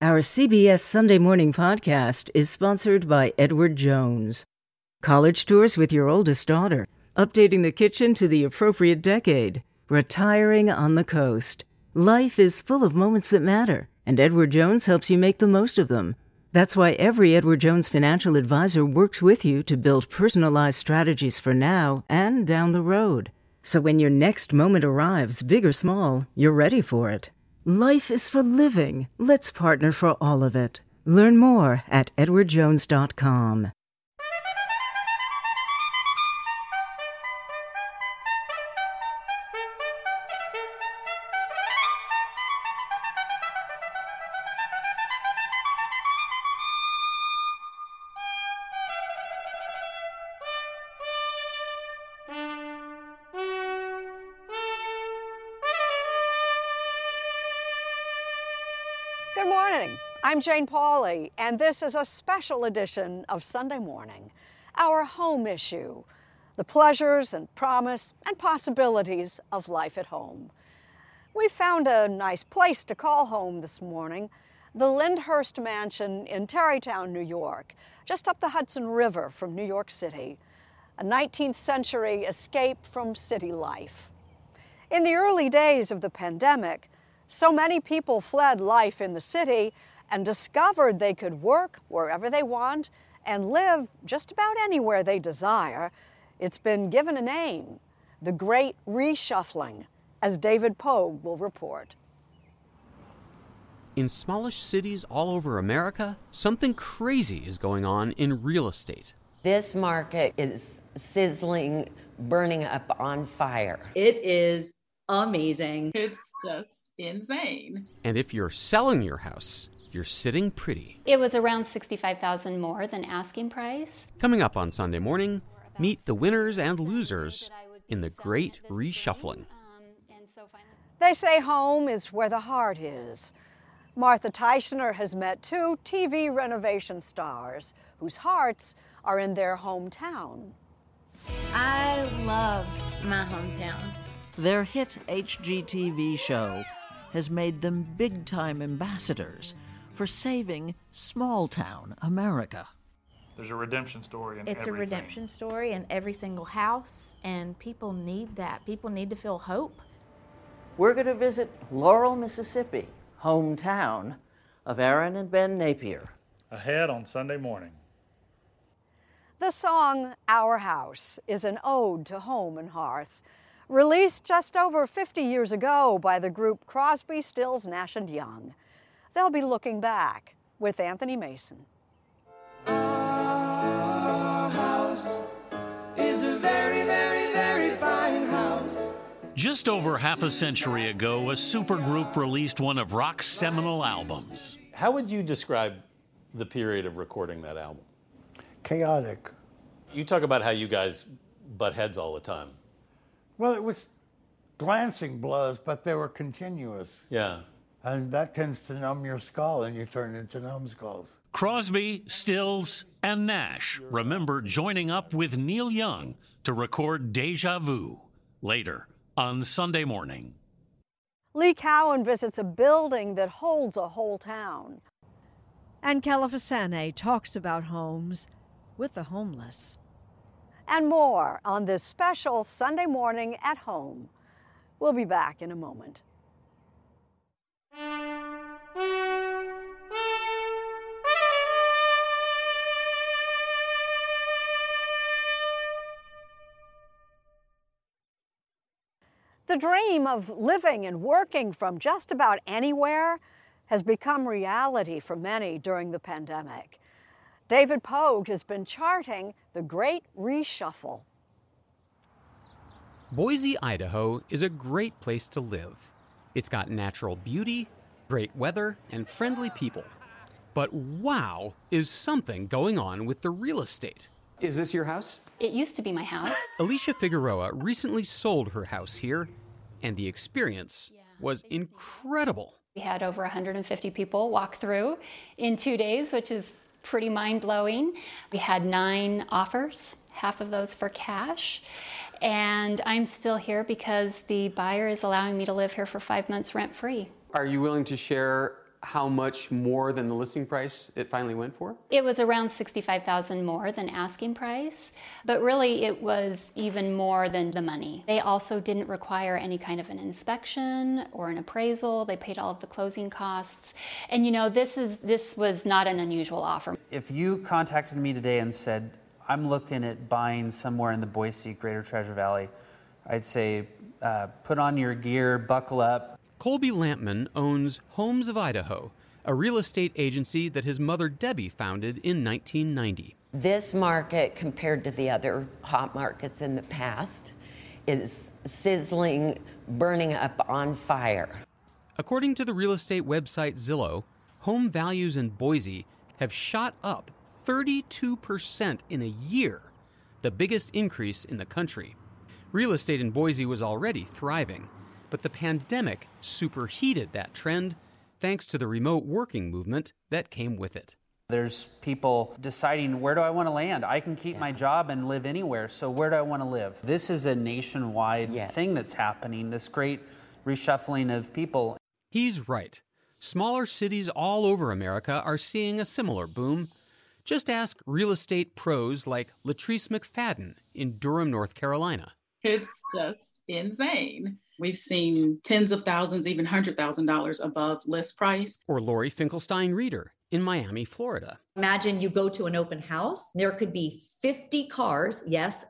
Our CBS Sunday Morning podcast is sponsored by Edward Jones. College tours with your oldest daughter, updating the kitchen to the appropriate decade, retiring on the coast. Life is full of moments that matter, and Edward Jones helps you make the most of them. That's why every Edward Jones financial advisor works with you to build personalized strategies for now and down the road. So when your next moment arrives, big or small, you're ready for it. Life is for living. Let's partner for all of it. Learn more at edwardjones.com. Good morning. I'm Jane Pauley, and this is a special edition of Sunday Morning, our home issue, the pleasures and promise and possibilities of life at home. We found a nice place to call home this morning, the Lyndhurst Mansion in Tarrytown, New York, just up the Hudson River from New York City, a 19th century escape from city life. In the early days of the pandemic, so many people fled life in the city and discovered they could work wherever they want and live just about anywhere they desire. It's been given a name, the Great Reshuffling, as David Pogue will report. In smallish cities all over America, something crazy is going on in real estate. This market is sizzling, burning up on fire. It is amazing. It's just insane. And if you're selling your house, you're sitting pretty. It was around $65,000 more than asking price. Coming up on Sunday Morning, meet the winners and losers in the Great Reshuffling. They say home is where the heart is. Martha Teichner has met two TV renovation stars whose hearts are in their hometown. I love my hometown. Their hit HGTV show has made them big-time ambassadors for saving small-town America. There's a redemption story in everything. It's a redemption story in every single house, and people need that. People need to feel hope. We're going to visit Laurel, Mississippi, hometown of Aaron and Ben Napier. Ahead on Sunday Morning. The song Our House is an ode to home and hearth, released just over 50 years ago by the group Crosby, Stills, Nash & Young. They'll be looking back with Anthony Mason. Our house is a very, very, very fine house. Just over half a century ago, a supergroup released one of rock's seminal albums. How would you describe the period of recording that album? Chaotic. You talk about how you guys butt heads all the time. Well, it was glancing blows, but they were continuous. Yeah. And that tends to numb your skull, and you turn into numbskulls. Crosby, Stills, and Nash remember joining up with Neil Young to record Deja Vu later on Sunday Morning. Lee Cowan visits a building that holds a whole town. And Califasane talks about homes with the homeless. And more on this special Sunday Morning at Home. We'll be back in a moment. The dream of living and working from just about anywhere has become reality for many during the pandemic. David Pogue has been charting the Great Reshuffle. Boise, Idaho is a great place to live. It's got natural beauty, great weather, and friendly people. But wow, is something going on with the real estate. Is this your house? It used to be my house. Alicia Figueroa recently sold her house here, and the experience was incredible. We had over 150 people walk through in 2 days, which is pretty mind-blowing. We had 9 offers, half of those for cash. And I'm still here because the buyer is allowing me to live here for 5 months rent-free. Are you willing to share how much more than the listing price it finally went for? It was around $65,000 more than asking price, but really it was even more than the money. They also didn't require any kind of an inspection or an appraisal. They paid all of the closing costs. And this was not an unusual offer. If you contacted me today and said, I'm looking at buying somewhere in the Boise, Greater Treasure Valley, I'd say, put on your gear, buckle up. Colby Lampman owns Homes of Idaho, a real estate agency that his mother Debbie founded in 1990. This market, compared to the other hot markets in the past, is sizzling, burning up on fire. According to the real estate website Zillow, home values in Boise have shot up 32% in a year, the biggest increase in the country. Real estate in Boise was already thriving, but the pandemic superheated that trend thanks to the remote working movement that came with it. There's people deciding, where do I want to land? I can keep my job and live anywhere, so where do I want to live? This is a nationwide thing that's happening, this great reshuffling of people. He's right. Smaller cities all over America are seeing a similar boom. Just ask real estate pros like Latrice McFadden in Durham, North Carolina. It's just insane. We've seen tens of thousands, even $100,000 above list price. Or Lori Finkelstein-Reeder in Miami, Florida. Imagine you go to an open house. There could be 50 cars, yes,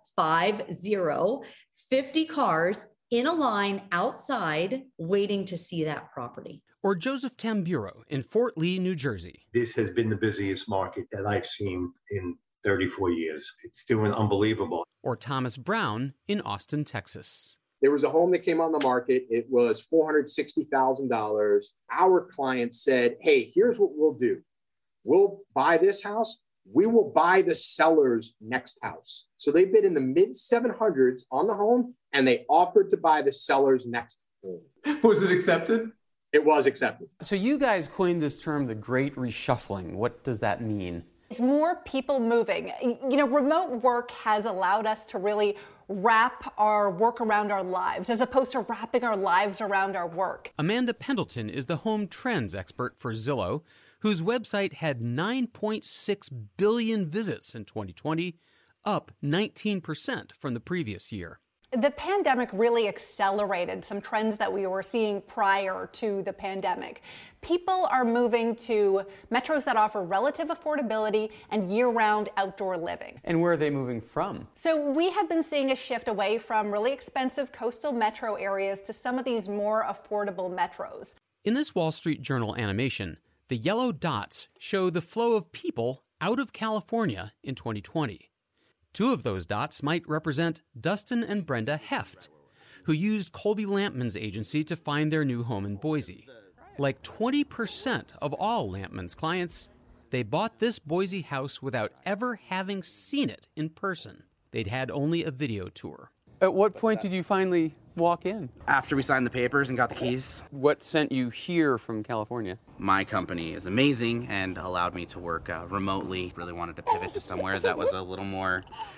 50 cars in a line outside waiting to see that property. Or Joseph Tamburo in Fort Lee, New Jersey. This has been the busiest market that I've seen in 34 years. It's doing unbelievable. Or Thomas Brown in Austin, Texas. There was a home that came on the market. It was $460,000. Our client said, hey, here's what we'll do. We'll buy this house. We will buy the seller's next house. So they bid in the mid 700s on the home, and they offered to buy the seller's next home. Was it accepted? It was accepted. So you guys coined this term, the Great Reshuffling. What does that mean? It's more people moving. Remote work has allowed us to really wrap our work around our lives as opposed to wrapping our lives around our work. Amanda Pendleton is the home trends expert for Zillow, whose website had 9.6 billion visits in 2020, up 19% from the previous year. The pandemic really accelerated some trends that we were seeing prior to the pandemic. People are moving to metros that offer relative affordability and year-round outdoor living. And where are they moving from? So we have been seeing a shift away from really expensive coastal metro areas to some of these more affordable metros. In this Wall Street Journal animation, the yellow dots show the flow of people out of California in 2020. Two of those dots might represent Dustin and Brenda Heft, who used Colby Lampman's agency to find their new home in Boise. Like 20% of all Lampman's clients, they bought this Boise house without ever having seen it in person. They'd had only a video tour. At what point did you finally walk in? After we signed the papers and got the keys. What sent you here from California? My company is amazing and allowed me to work remotely. Really wanted to pivot to somewhere that was a little more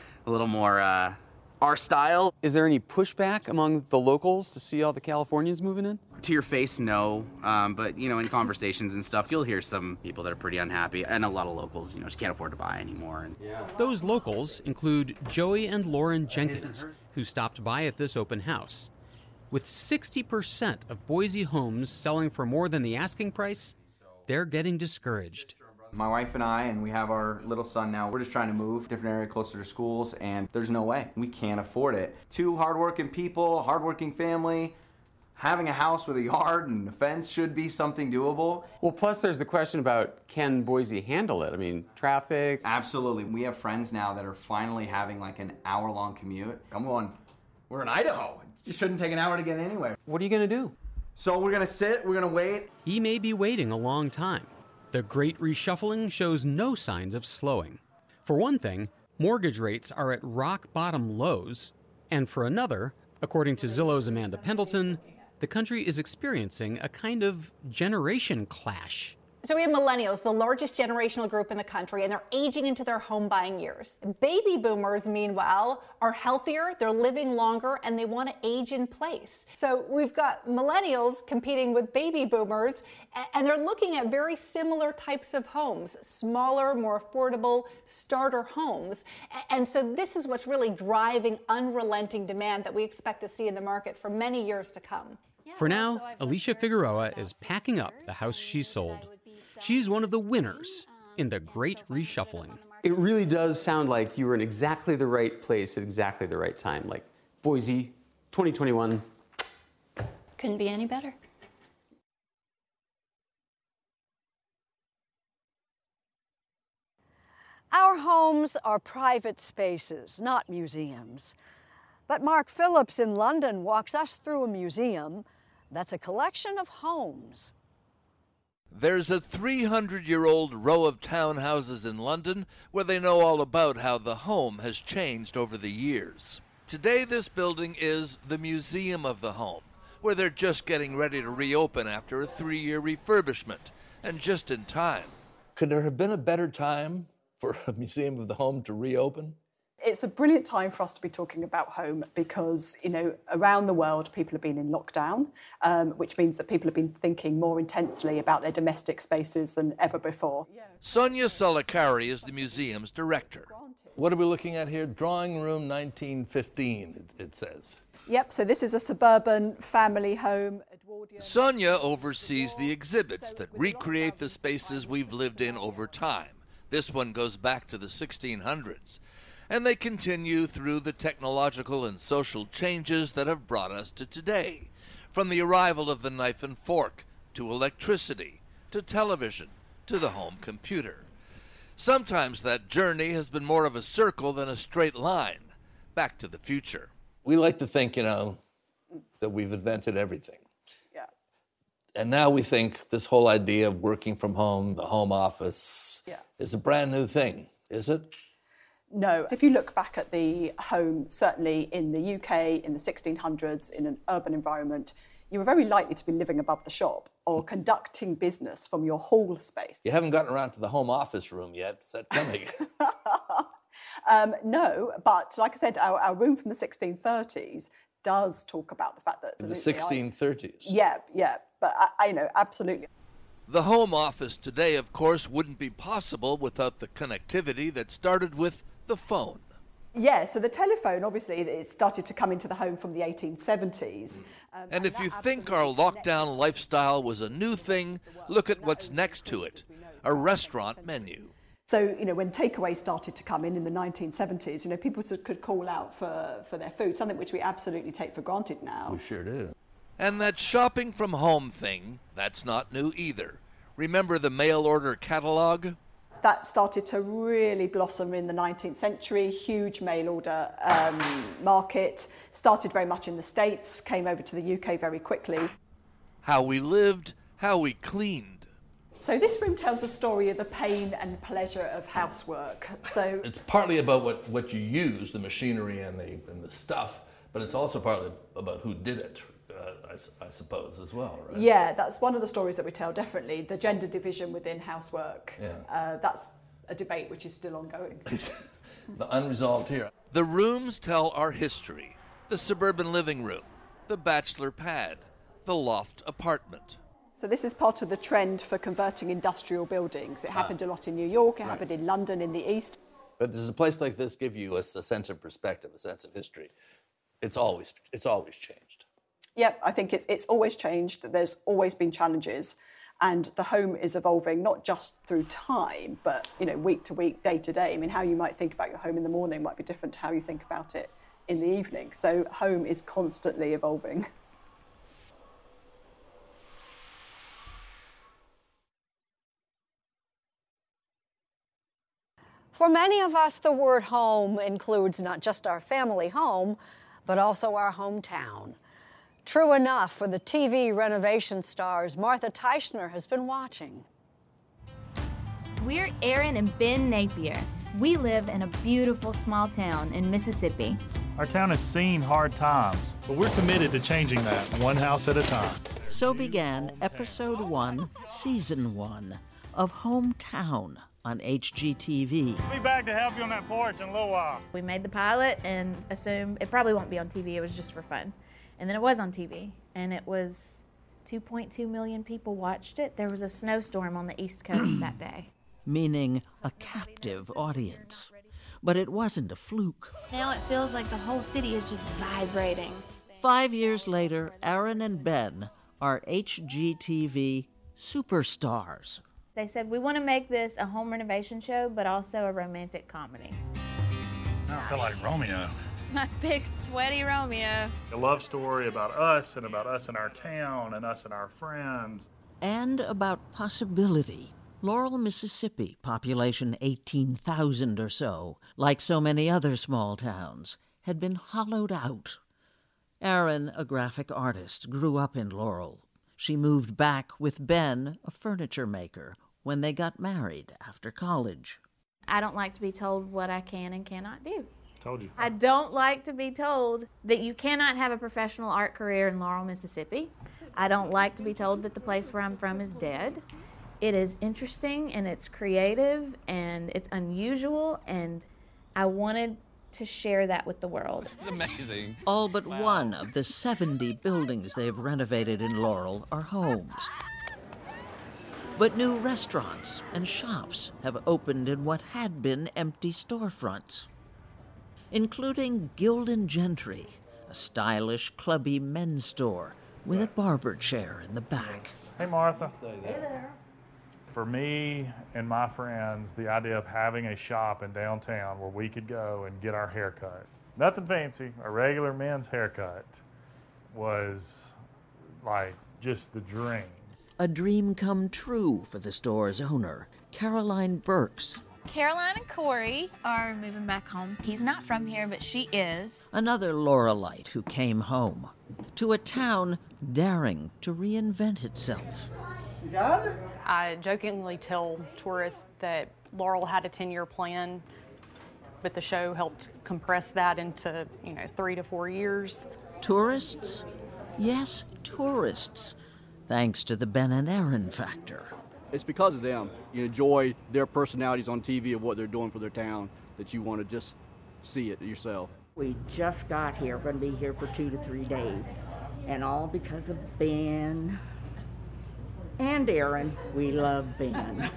our style. Is there any pushback among the locals to see all the Californians moving in? To your face, no. But, in conversations and stuff, you'll hear some people that are pretty unhappy. And a lot of locals, just can't afford to buy anymore. Those locals include Joey and Lauren Jenkins, who stopped by at this open house. With 60% of Boise homes selling for more than the asking price, they're getting discouraged. My wife and we have our little son now. We're just trying to move different area closer to schools, and there's no way. We can't afford it. Two hardworking people, hardworking family, having a house with a yard and a fence should be something doable. Well, plus there's the question about, can Boise handle it? I mean, traffic. Absolutely. We have friends now that are finally having like an hour-long commute. I'm going, we're in Idaho. It shouldn't take an hour to get anywhere. What are you going to do? So we're going to sit, we're going to wait. He may be waiting a long time. The Great Reshuffling shows no signs of slowing. For one thing, mortgage rates are at rock-bottom lows. And for another, according to Zillow's Amanda Pendleton, the country is experiencing a kind of generation clash. So we have millennials, the largest generational group in the country, and they're aging into their home buying years. Baby boomers, meanwhile, are healthier, they're living longer, and they want to age in place. So we've got millennials competing with baby boomers, and they're looking at very similar types of homes, smaller, more affordable starter homes. And so this is what's really driving unrelenting demand that we expect to see in the market for many years to come. For now, Alicia Figueroa is packing up the house she sold. She's one of the winners in the Great Reshuffling. It really does sound like you were in exactly the right place at exactly the right time. Like Boise, 2021. Couldn't be any better. Our homes are private spaces, not museums. But Mark Phillips in London walks us through a museum that's a collection of homes. There's a 300-year-old row of townhouses in London where they know all about how the home has changed over the years. Today, this building is the Museum of the Home, where they're just getting ready to reopen after a 3-year refurbishment, and just in time. Could there have been a better time for a Museum of the Home to reopen? It's a brilliant time for us to be talking about home because, around the world, people have been in lockdown, which means that people have been thinking more intensely about their domestic spaces than ever before. Sonia Salikari is the museum's director. What are we looking at here? Drawing room 1915, it says. Yep, so this is a suburban family home. Sonia oversees the exhibits that recreate the spaces we've lived in over time. This one goes back to the 1600s. And they continue through the technological and social changes that have brought us to today, from the arrival of the knife and fork, to electricity, to television, to the home computer. Sometimes that journey has been more of a circle than a straight line, back to the future. We like to think, that we've invented everything. Yeah. And now we think this whole idea of working from home, the home office, is a brand new thing, is it? No. If you look back at the home, certainly in the UK, in the 1600s, in an urban environment, you were very likely to be living above the shop or conducting business from your hall space. You haven't gotten around to the home office room yet. Is that coming? No, but like I said, our room from the 1630s does talk about the fact that... The 1630s? Yeah, but I absolutely. The home office today, of course, wouldn't be possible without the connectivity that started with the phone. Yeah, so the telephone, obviously, it started to come into the home from the 1870s. And if you think our lockdown lifestyle was a new thing, look at what's next to it, a restaurant menu. So, when takeaway started to come in the 1970s, people could call out for their food, something which we absolutely take for granted now. We sure do. And that shopping from home thing, that's not new either. Remember the mail order catalog? That started to really blossom in the 19th century, huge mail order market, started very much in the States, came over to the UK very quickly. How we lived, how we cleaned. So this room tells a story of the pain and pleasure of housework. So it's partly about what you use, the machinery and the stuff, but it's also partly about who did it. I suppose, as well, right? Yeah, that's one of the stories that we tell, definitely. The gender division within housework. Yeah. That's a debate which is still ongoing. The unresolved here. The rooms tell our history. The suburban living room, the bachelor pad, the loft apartment. So this is part of the trend for converting industrial buildings. It happened a lot in New York, it happened in London, in the East. But does a place like this give you a sense of perspective, a sense of history? It's always changed. Yep, I think it's always changed. There's always been challenges, and the home is evolving not just through time, but week to week, day to day. I mean, how you might think about your home in the morning might be different to how you think about it in the evening. So home is constantly evolving. For many of us, the word home includes not just our family home, but also our hometown. True enough for the TV renovation stars Martha Teichner has been watching. We're Aaron and Ben Napier. We live in a beautiful small town in Mississippi. Our town has seen hard times, but we're committed to changing that one house at a time. So began Episode 1, Season 1 of Hometown on HGTV. I'll be back to help you on that porch in a little while. We made the pilot and assumed it probably won't be on TV, it was just for fun. And then it was on TV, and it was 2.2 million people watched it. There was a snowstorm on the East Coast that day. Meaning a captive audience. But it wasn't a fluke. Now it feels like the whole city is just vibrating. 5 years later, Aaron and Ben are HGTV superstars. They said, we want to make this a home renovation show, but also a romantic comedy. I feel like Romeo. My big sweaty Romeo. A love story about us and our town and us and our friends. And about possibility. Laurel, Mississippi, population 18,000 or so, like so many other small towns, had been hollowed out. Erin, a graphic artist, grew up in Laurel. She moved back with Ben, a furniture maker, when they got married after college. I don't like to be told what I can and cannot do. Told you. I don't like to be told that you cannot have a professional art career in Laurel, Mississippi. I don't like to be told that the place where I'm from is dead. It is interesting and it's creative and it's unusual, and I wanted to share that with the world. This is amazing. All but one of the 70 buildings they've renovated in Laurel are homes. But new restaurants and shops have opened in what had been empty storefronts, including Gildan Gentry, a stylish, clubby men's store with a barber chair in the back. Hey, Martha. Hey there. For me and my friends, the idea of having a shop in downtown where we could go and get our hair cut, nothing fancy, a regular men's haircut, was like just the dream. A dream come true for the store's owner, Caroline Burks. Caroline and Corey are moving back home. He's not from here, but she is. Another Laurelite who came home to a town daring to reinvent itself. You got it? I jokingly tell tourists that Laurel had a 10-year plan, but the show helped compress that into, 3 to 4 years. Tourists? Yes, tourists. Thanks to the Ben and Aaron factor. It's because of them. You enjoy their personalities on TV of what they're doing for their town that you want to just see it yourself. We just got here. We're going to be here for 2 to 3 days. And all because of Ben and Aaron. We love Ben.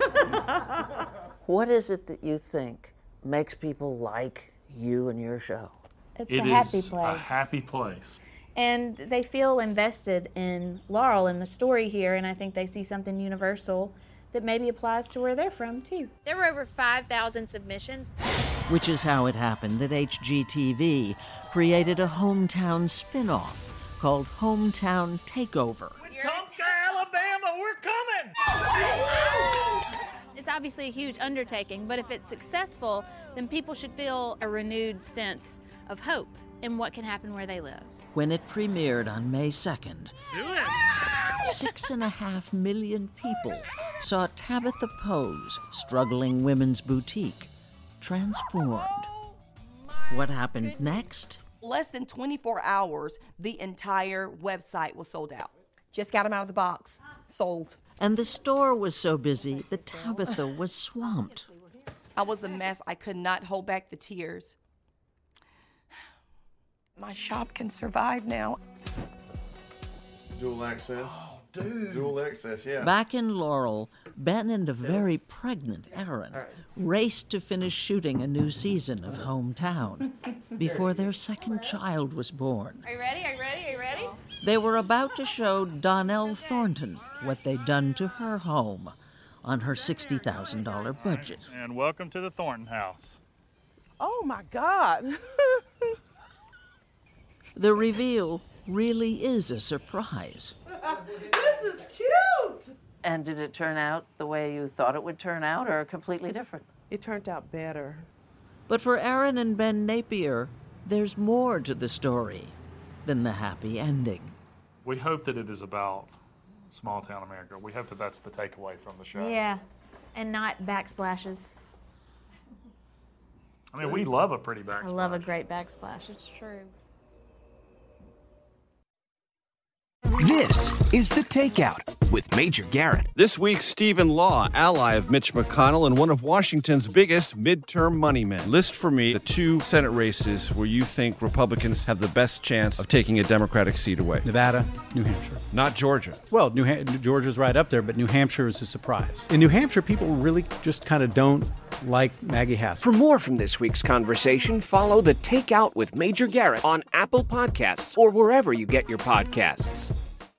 What is it that you think makes people like you and your show? It's a happy place. A happy place. And they feel invested in Laurel and the story here, and I think they see something universal that maybe applies to where they're from, too. There were over 5,000 submissions. Which is how it happened that HGTV created a hometown spin-off called Hometown Takeover. Tonka, Alabama, we're coming! It's obviously a huge undertaking, but if it's successful, then people should feel a renewed sense of hope in what can happen where they live. When it premiered on May 2nd, Do it! 6.5 million people saw Tabitha Poe's struggling women's boutique transformed. What happened next? Less than 24 hours, the entire website was sold out. Just got them out of the box. Sold. And the store was so busy that Tabitha was swamped. I was a mess. I could not hold back the tears. My shop can survive now. Dual access. Dual access, yeah. Back in Laurel, Ben and a very pregnant Erin raced to finish shooting a new season of Hometown before their second child was born. Are you ready? Are you ready? Are you ready? They were about to show Donnell Thornton what they'd done to her home on her $60,000 budget. And welcome to the Thornton house. Oh my God. The reveal really is a surprise. This is cute. And did it turn out the way you thought it would turn out, or completely different? It turned out better. But for Aaron and Ben Napier, there's more to the story than the happy ending. We hope that it is about small town America. We hope that that's the takeaway from the show. Yeah, and not backsplashes. I mean, we love a pretty backsplash. I love a great backsplash. It's true. This is The Takeout with Major Garrett. This week, Stephen Law, ally of Mitch McConnell and one of Washington's biggest midterm money men. List for me the 2 Senate races where you think Republicans have the best chance of taking a Democratic seat away. Nevada, New Hampshire. Not Georgia. Well, Georgia's right up there, but New Hampshire is a surprise. In New Hampshire, people really just kind of don't like Maggie Hassan. For more from this week's conversation, follow The Takeout with Major Garrett on Apple Podcasts or wherever you get your podcasts.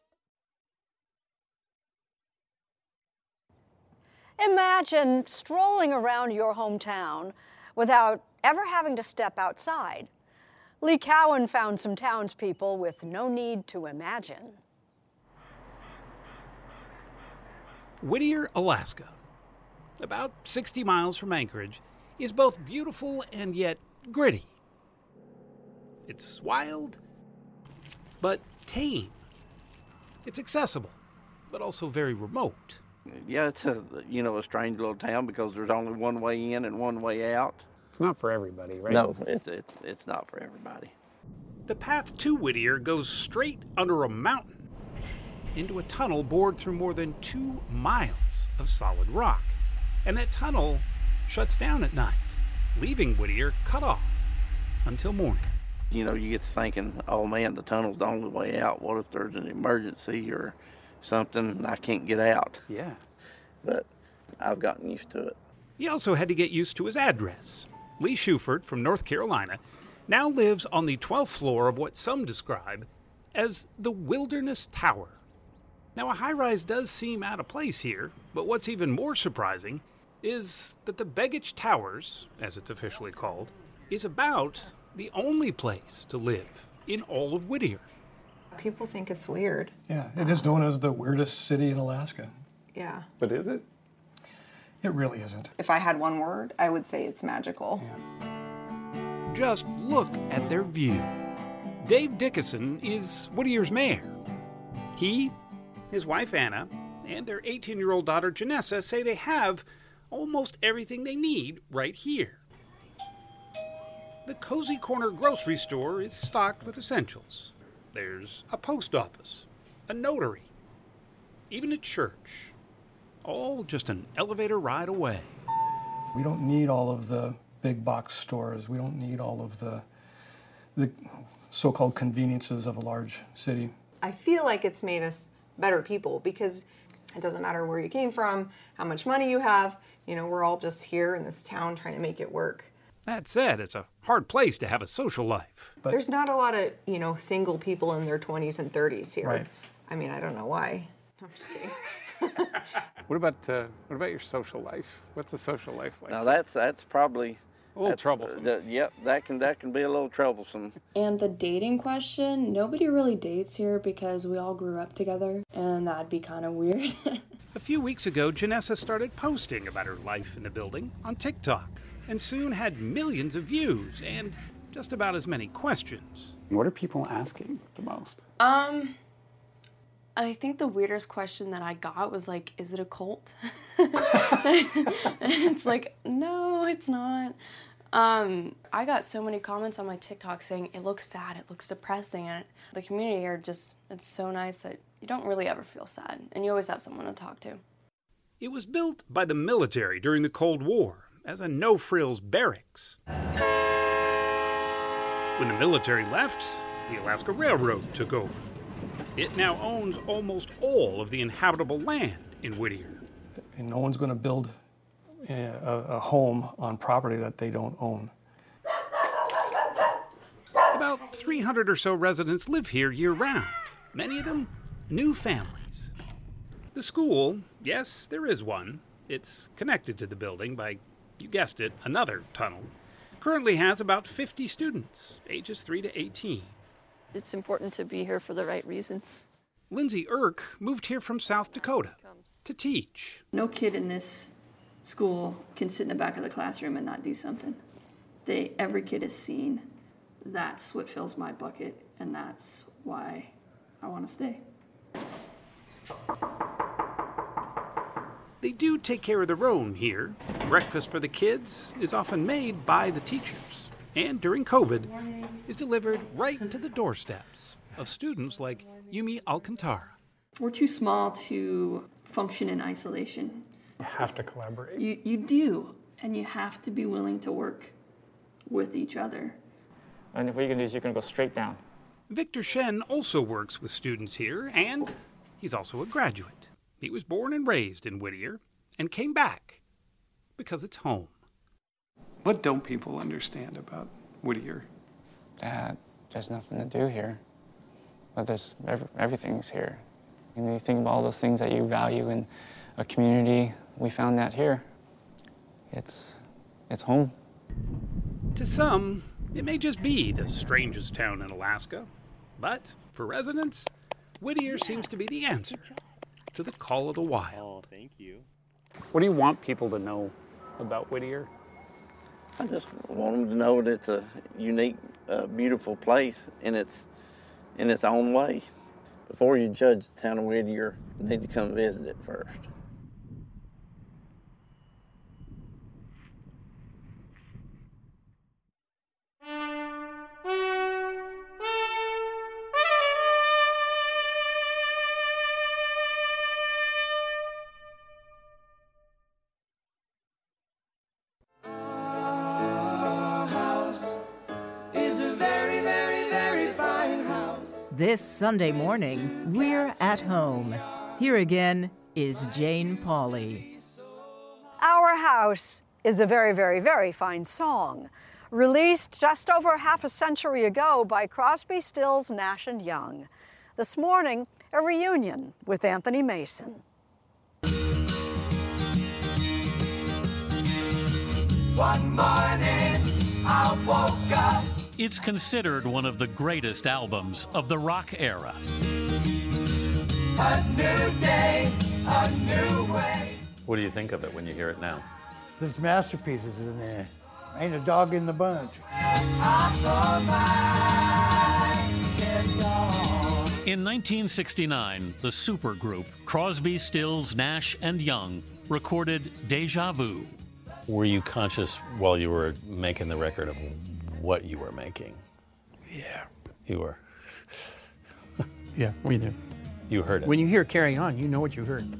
Imagine strolling around your hometown without ever having to step outside. Lee Cowan found some townspeople with no need to imagine. Whittier, Alaska, about 60 miles from Anchorage, is both beautiful and yet gritty. It's wild, but tame. It's accessible, but also very remote. Yeah, it's a strange little town because there's only one way in and one way out. It's not for everybody, right? No, it's not for everybody. The path to Whittier goes straight under a mountain into a tunnel bored through more than 2 miles of solid rock. And that tunnel shuts down at night, leaving Whittier cut off until morning. You get to thinking, oh man, the tunnel's the only way out. What if there's an emergency or something and I can't get out? Yeah. But I've gotten used to it. He also had to get used to his address. Lee Shuford from North Carolina now lives on the 12th floor of what some describe as the Wilderness Tower. Now, a high-rise does seem out of place here, but what's even more surprising is that the Begich Towers, as it's officially called, is about the only place to live in all of Whittier. People think it's weird. Yeah, it is known as the weirdest city in Alaska. Yeah. But is it? It really isn't. If I had one word, I would say it's magical. Yeah. Just look at their view. Dave Dickinson is Whittier's mayor. He, his wife Anna, and their 18-year-old daughter Janessa say they have almost everything they need right here. The Cozy Corner grocery store is stocked with essentials. There's a post office, a notary, even a church. All just an elevator ride away. We don't need all of the big box stores. We don't need all of the so-called conveniences of a large city. I feel like it's made us better people because it doesn't matter where you came from, how much money you have. We're all just here in this town trying to make it work. That said, it's a hard place to have a social life. But there's not a lot of, single people in their 20s and 30s here. Right. I mean, I don't know why. I'm just kidding. What about your social life? What's a social life like? Now that's probably a little troublesome. Yep, that can be a little troublesome. And the dating question, nobody really dates here because we all grew up together, and that'd be kind of weird. A few weeks ago, Janessa started posting about her life in the building on TikTok, and soon had millions of views and just about as many questions. What are people asking the most? I think the weirdest question that I got was like, is it a cult? And it's like, no, it's not. I got so many comments on my TikTok saying, it looks sad, it looks depressing. And the community here it's so nice that you don't really ever feel sad. And you always have someone to talk to. It was built by the military during the Cold War as a no-frills barracks. When the military left, the Alaska Railroad took over. It now owns almost all of the inhabitable land in Whittier. And no one's going to build a home on property that they don't own. About 300 or so residents live here year-round, many of them new families. The school, yes, there is one. It's connected to the building by, you guessed it, another tunnel. Currently has about 50 students, ages 3 to 18. It's important to be here for the right reasons. Lindsay Irk moved here from South Dakota to teach. No kid in this school can sit in the back of the classroom and not do something. Every kid is seen. That's what fills my bucket, and that's why I want to stay. They do take care of their own here. Breakfast for the kids is often made by the teachers, and during COVID, is delivered right to the doorsteps of students like Yumi Alcantara. We're too small to function in isolation. You have to collaborate. You do, and you have to be willing to work with each other. And what you're going to do is you're going to go straight down. Victor Shen also works with students here, and he's also a graduate. He was born and raised in Whittier and came back because it's home. What don't people understand about Whittier? That there's nothing to do here, but everything's here. And you think about all those things that you value in a community. We found that here. It's home. To some, it may just be the strangest town in Alaska, but for residents, Whittier seems to be the answer to the call of the wild. Oh, thank you. What do you want people to know about Whittier? I just want them to know that it's a unique, beautiful place in its own way. Before you judge the town of Whittier, you need to come visit it first. This Sunday morning, we're at home. Here again is Jane Pauley. Our House is a very, very, very fine song, released just over half a century ago by Crosby, Stills, Nash & Young. This morning, a reunion with Anthony Mason. One morning, I woke up. It's considered one of the greatest albums of the rock era. A new day, a new way. What do you think of it when you hear it now? There's masterpieces in there. Ain't a dog in the bunch. In 1969, the supergroup Crosby, Stills, Nash & Young recorded Deja Vu. Were you conscious while you were making the record of what you were making? Yeah. You were? Yeah, we knew. You heard it? When you hear Carry On, you know what you heard.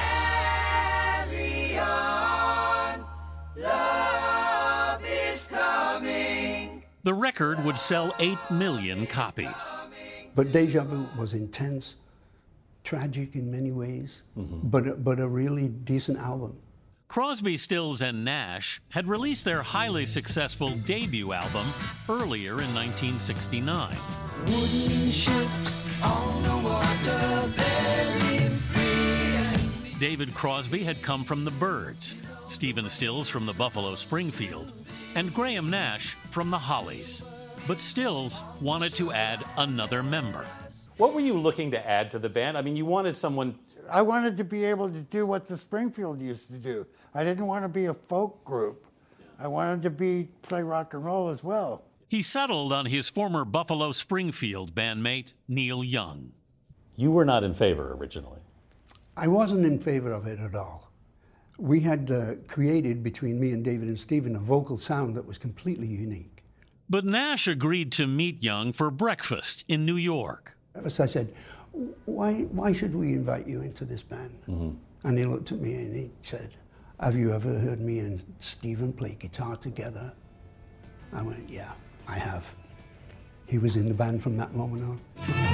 Carry on, love is coming. The record would sell 8 million copies. But Deja Vu was intense, tragic in many ways, but a really decent album. Crosby, Stills, and Nash had released their highly successful debut album earlier in 1969. Wooden ships on the water, very free. David Crosby had come from the Byrds, Stephen Stills from the Buffalo Springfield, and Graham Nash from the Hollies. But Stills wanted to add another member. What were you looking to add to the band? I mean, you wanted someone... I wanted to be able to do what the Springfield used to do. I didn't want to be a folk group. I wanted to play rock and roll as well. He settled on his former Buffalo Springfield bandmate, Neil Young. You were not in favor originally. I wasn't in favor of it at all. We had created, between me and David and Stephen, a vocal sound that was completely unique. But Nash agreed to meet Young for breakfast in New York. So I said, why should we invite you into this band? And he looked at me and he said, have you ever heard me and Stephen play guitar together? I went, yeah, I have. He was in the band from that moment on.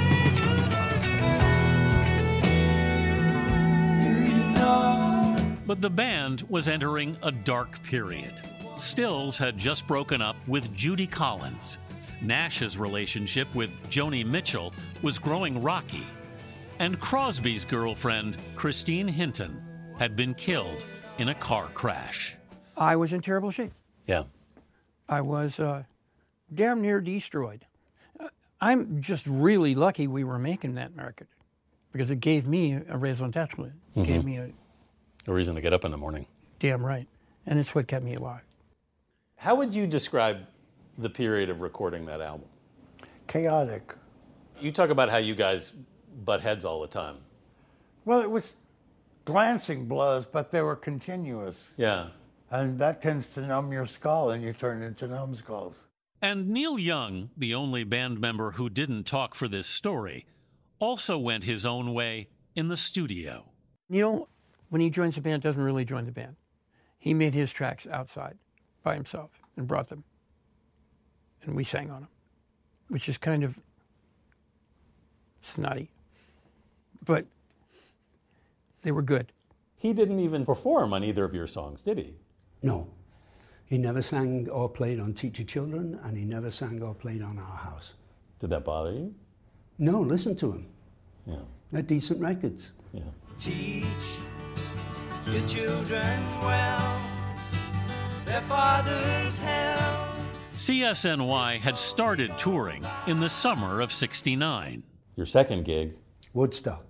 But the band was entering a dark period. Stills had just broken up with Judy Collins. Nash's relationship with Joni Mitchell was growing rocky. And Crosby's girlfriend, Christine Hinton, had been killed in a car crash. I was in terrible shape. Yeah. I was damn near destroyed. I'm just really lucky we were making that record because it gave me a raison d'etre. It gave me a reason to get up in the morning. Damn right. And it's what kept me alive. How would you describe the period of recording that album? Chaotic. You talk about how you guys butt heads all the time. Well, it was glancing blows, but they were continuous. Yeah. And that tends to numb your skull, and you turn into numbskulls. And Neil Young, the only band member who didn't talk for this story, also went his own way in the studio. Neil, when he joins the band, doesn't really join the band. He made his tracks outside by himself and brought them. And we sang on them, which is kind of snotty. But they were good. He didn't even perform on either of your songs, did he? No. He never sang or played on Teach Your Children, and he never sang or played on Our House. Did that bother you? No, listen to him. Yeah. They're decent records. Yeah. Teach your children well, their father's hell. CSNY had started touring in the summer of '69. Your second gig? Woodstock.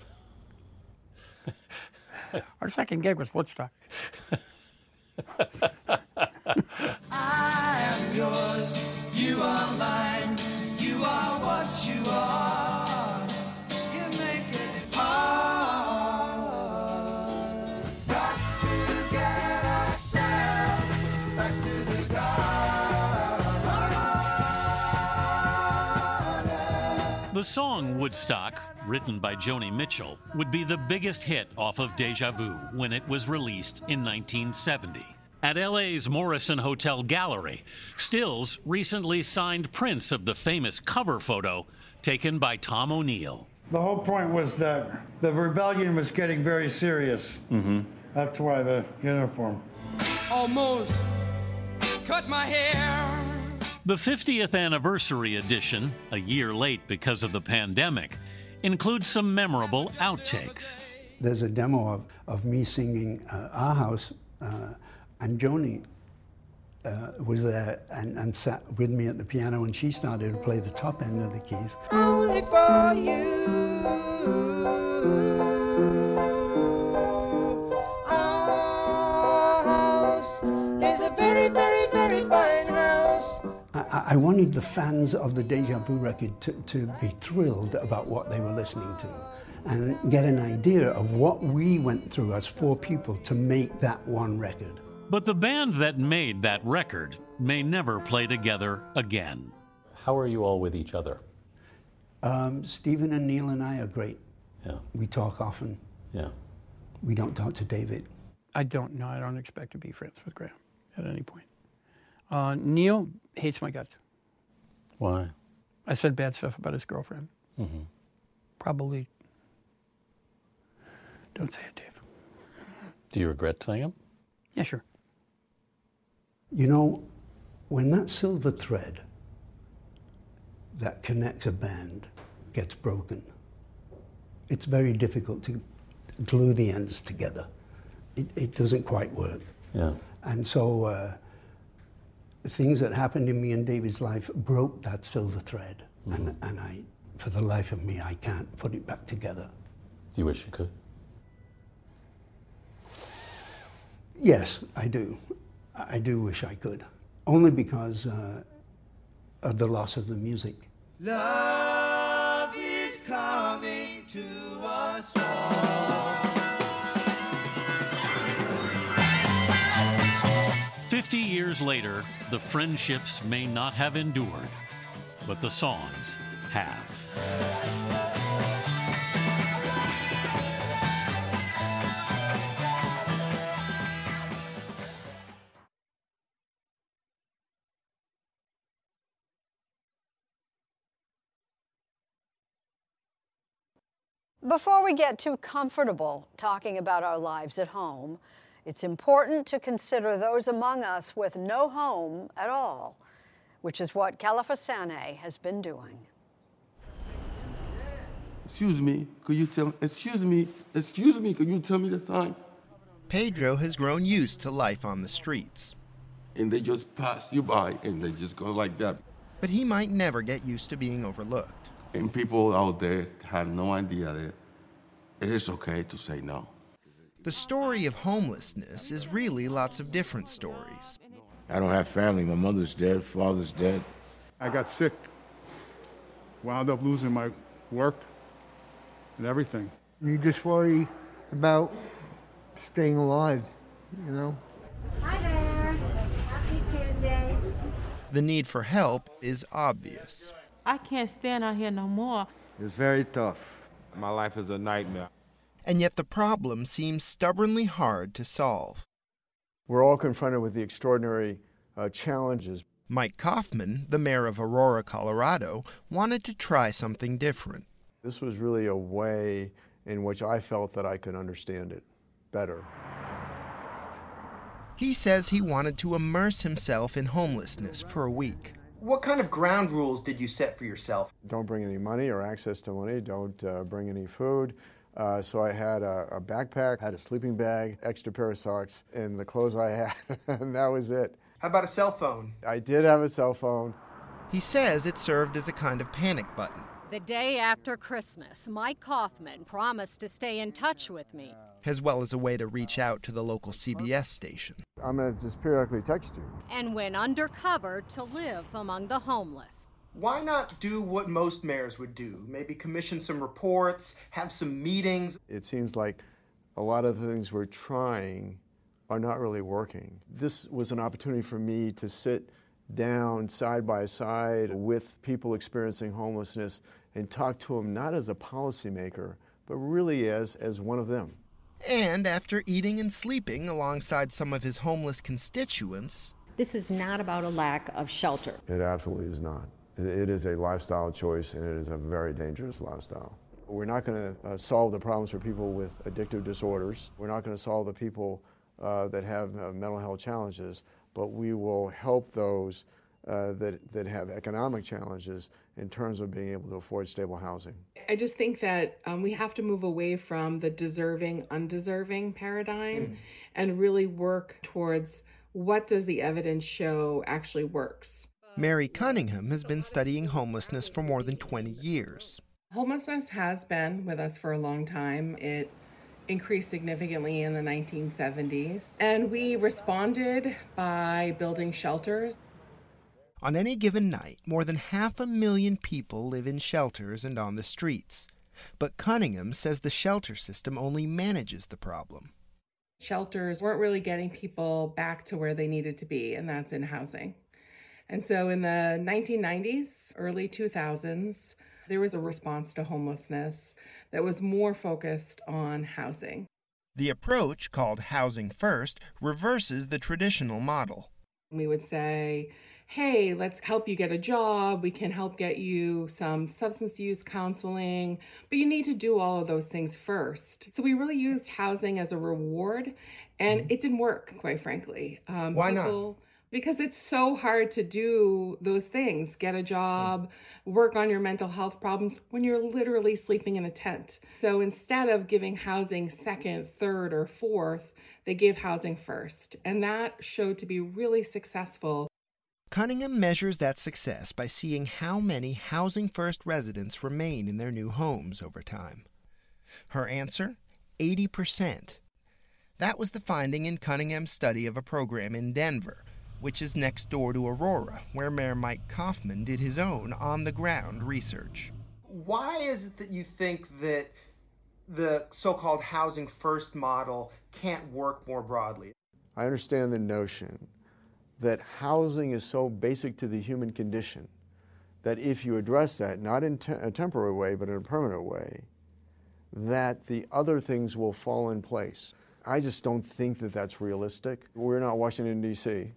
Our second gig was Woodstock. I am yours, you are mine, you are what you are. You make it hard. Got to get ourselves back to the garden. The song Woodstock, written by Joni Mitchell, would be the biggest hit off of Deja Vu when it was released in 1970. At LA's Morrison Hotel Gallery, Stills recently signed prints of the famous cover photo taken by Tom O'Neill. The whole point was that the rebellion was getting very serious. Mm-hmm. That's why the uniform. Almost cut my hair. The 50th anniversary edition, a year late because of the pandemic, includes some memorable outtakes. There's a demo of me singing Our House, and Joni was there and sat with me at the piano, and she started to play the top end of the keys. Only for you. Our house is a very, very, very fine house. I wanted the fans of the Deja Vu record to be thrilled about what they were listening to and get an idea of what we went through as four people to make that one record. But the band that made that record may never play together again. How are you all with each other? Stephen and Neil and I are great. Yeah. We talk often. Yeah. We don't talk to David. I don't know. I don't expect to be friends with Graham at any point. Neil hates my guts. Why? I said bad stuff about his girlfriend. Mm-hmm. Probably. Don't say it, Dave. Do you regret saying them? Yeah, sure. You know, when that silver thread that connects a band gets broken, it's very difficult to glue the ends together. It doesn't quite work. Yeah. And so the things that happened in me and David's life broke that silver thread. Mm-hmm. And I, for the life of me, I can't put it back together. Do you wish you could? Yes, I do. I do wish I could. Only because of the loss of the music. Love is coming to us all. 50 years later, the friendships may not have endured, but the songs have. Before we get too comfortable talking about our lives at home, it's important to consider those among us with no home at all, which is what Califasane has been doing. Excuse me, could you tell could you tell me the time? Pedro has grown used to life on the streets. And they just pass you by and they just go like that. But he might never get used to being overlooked. And people out there have no idea that it is okay to say no. The story of homelessness is really lots of different stories. I don't have family. My mother's dead, father's dead. I got sick, wound up losing my work and everything. You just worry about staying alive, you know? Hi there. Happy Tuesday. The need for help is obvious. I can't stand out here no more. It's very tough. My life is a nightmare. And yet the problem seems stubbornly hard to solve. We're all confronted with the extraordinary challenges. Mike Kaufman, the mayor of Aurora, Colorado, wanted to try something different. This was really a way in which I felt that I could understand it better. He says he wanted to immerse himself in homelessness for a week. What kind of ground rules did you set for yourself? Don't bring any money or access to money. Don't bring any food. So I had a backpack, had a sleeping bag, extra pair of socks, and the clothes I had, and that was it. How about a cell phone? I did have a cell phone. He says it served as a kind of panic button. The day after Christmas, Mike Kaufman promised to stay in touch with me, as well as a way to reach out to the local CBS station. I'm going to just periodically text you. And went undercover to live among the homeless. Why not do what most mayors would do? Maybe commission some reports, have some meetings. It seems like a lot of the things we're trying are not really working. This was an opportunity for me to sit down side by side with people experiencing homelessness and talk to them not as a policymaker, but really as one of them. And after eating and sleeping alongside some of his homeless constituents... This is not about a lack of shelter. It absolutely is not. It is a lifestyle choice, and it is a very dangerous lifestyle. We're not going to solve the problems for people with addictive disorders. We're not going to solve the people that have mental health challenges, but we will help those that have economic challenges in terms of being able to afford stable housing. I just think that we have to move away from the deserving, undeserving paradigm and really work towards what does the evidence show actually works. Mary Cunningham has been studying homelessness for more than 20 years. Homelessness has been with us for a long time. It increased significantly in the 1970s, and we responded by building shelters. On any given night, more than 500,000 people live in shelters and on the streets. But Cunningham says the shelter system only manages the problem. Shelters weren't really getting people back to where they needed to be, and that's in housing. And so in the 1990s, early 2000s, there was a response to homelessness that was more focused on housing. The approach, called Housing First, reverses the traditional model. We would say, hey, let's help you get a job. We can help get you some substance use counseling, but you need to do all of those things first. So we really used housing as a reward, and it didn't work, quite frankly. Why not? Because it's so hard to do those things, get a job, work on your mental health problems when you're literally sleeping in a tent. So instead of giving housing second, third, or fourth, they gave housing first. And that showed to be really successful. Cunningham measures that success by seeing how many Housing First residents remain in their new homes over time. Her answer? 80%. That was the finding in Cunningham's study of a program in Denver, which is next door to Aurora, where Mayor Mike Kaufman did his own on-the-ground research. Why is it that you think that the so-called Housing First model can't work more broadly? I understand the notion that housing is so basic to the human condition that if you address that, not in a temporary way, but in a permanent way, that the other things will fall in place. I just don't think that that's realistic. We're not Washington, D.C.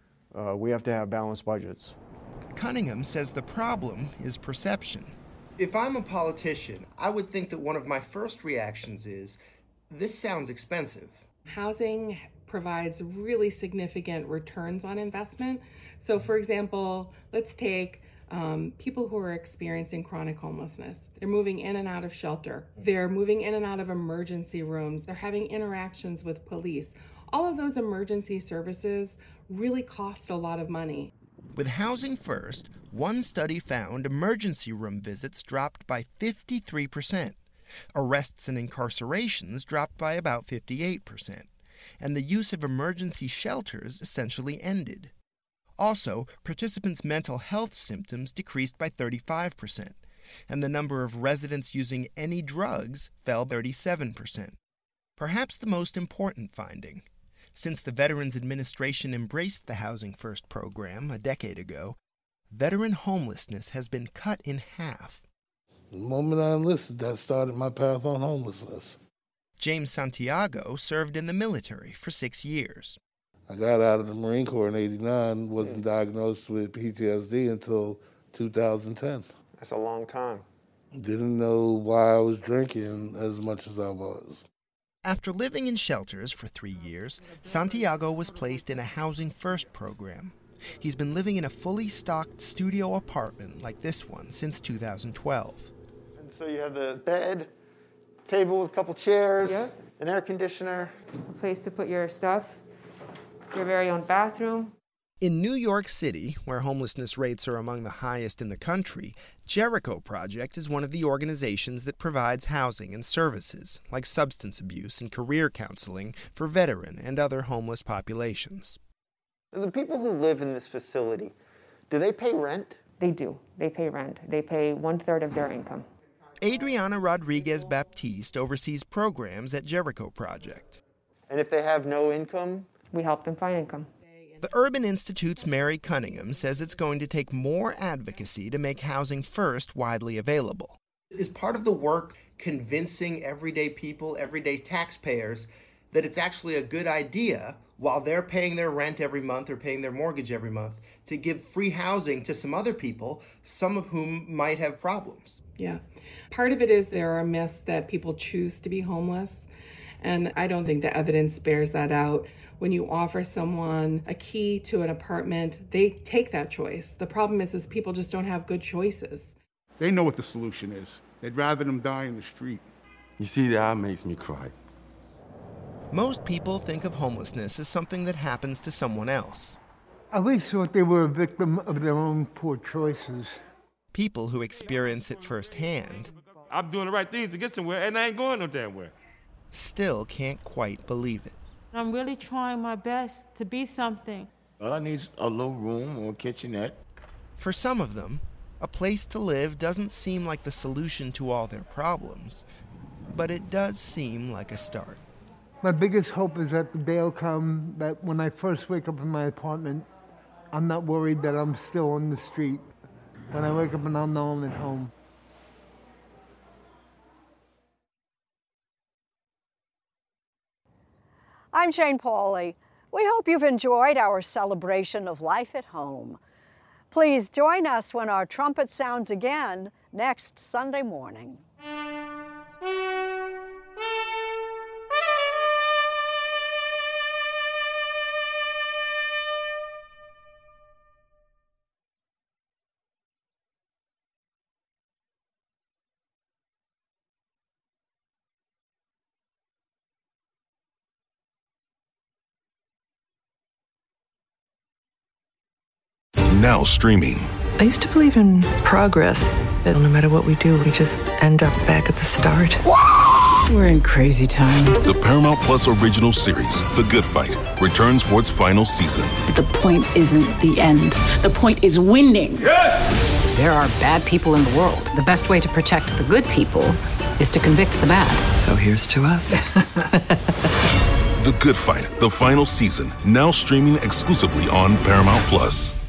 We have to have balanced budgets. Cunningham says the problem is perception. If I'm a politician, I would think that one of my first reactions is, this sounds expensive. Housing provides really significant returns on investment. So for example, let's take people who are experiencing chronic homelessness. They're moving in and out of shelter. They're moving in and out of emergency rooms. They're having interactions with police. All of those emergency services really cost a lot of money. With Housing First, one study found emergency room visits dropped by 53%. Arrests and incarcerations dropped by about 58%. And the use of emergency shelters essentially ended. Also, participants' mental health symptoms decreased by 35%, and the number of residents using any drugs fell 37%. Perhaps the most important finding, Since the Veterans Administration embraced the Housing First program a decade ago, veteran homelessness has been cut in half. The moment I enlisted, that started my path on homelessness. James Santiago served in the military for 6 years. I got out of the Marine Corps in '89, wasn't diagnosed with PTSD until 2010. That's a long time. Didn't know why I was drinking as much as I was. After living in shelters for 3 years, Santiago was placed in a Housing First program. He's been living in a fully stocked studio apartment like this one since 2012. And so you have the bed, table with a couple chairs, an air conditioner. A place to put your stuff, your very own bathroom. In New York City, where homelessness rates are among the highest in the country, Jericho Project is one of the organizations that provides housing and services, like substance abuse and career counseling, for veteran and other homeless populations. The people who live in this facility, do they pay rent? They do. They pay rent. They pay 1/3 of their income. Adriana Rodriguez Baptiste oversees programs at Jericho Project. And if they have no income? We help them find income. The Urban Institute's Mary Cunningham says it's going to take more advocacy to make Housing First widely available. Is part of the work convincing everyday people, everyday taxpayers, that it's actually a good idea, while they're paying their rent every month or paying their mortgage every month, to give free housing to some other people, some of whom might have problems? Yeah. Part of it is there are myths that people choose to be homeless, and I don't think the evidence bears that out. When you offer someone a key to an apartment, they take that choice. The problem is people just don't have good choices. They know what the solution is. They'd rather them die in the street. You see, that makes me cry. Most people think of homelessness as something that happens to someone else. I always thought they were a victim of their own poor choices. People who experience it firsthand, I'm doing the right things to get somewhere, and I ain't going no damn where, still can't quite believe it. I'm really trying my best to be something. All I need is a little room or a kitchenette. For some of them, a place to live doesn't seem like the solution to all their problems, but it does seem like a start. My biggest hope is that the day will come that when I first wake up in my apartment, I'm not worried that I'm still on the street. When I wake up and I'm known at home. I'm Jane Pauley. We hope you've enjoyed our celebration of life at home. Please join us when our trumpet sounds again next Sunday morning. Now streaming. I used to believe in progress, that no matter what we do, we just end up back at the start. We're in crazy time. The Paramount Plus original series, The Good Fight, returns for its final season. The point isn't the end. The point is winning. Yes! There are bad people in the world. The best way to protect the good people is to convict the bad. So here's to us. The Good Fight, the final season, now streaming exclusively on Paramount Plus.